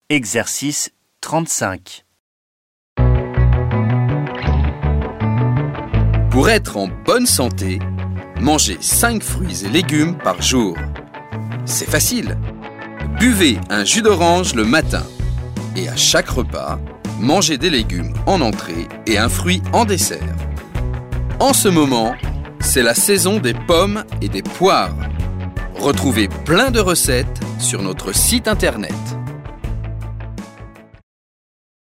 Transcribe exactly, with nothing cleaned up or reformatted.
Exercice trente-cinq. Pour être en bonne santé, mangez cinq fruits et légumes par jour. C'est facile. Buvez un jus d'orange le matin. Et à chaque repas, mangez des légumes en entrée et un fruit en dessert. En ce moment, c'est la saison des pommes et des poires. Retrouvez plein de recettes sur notre site internet.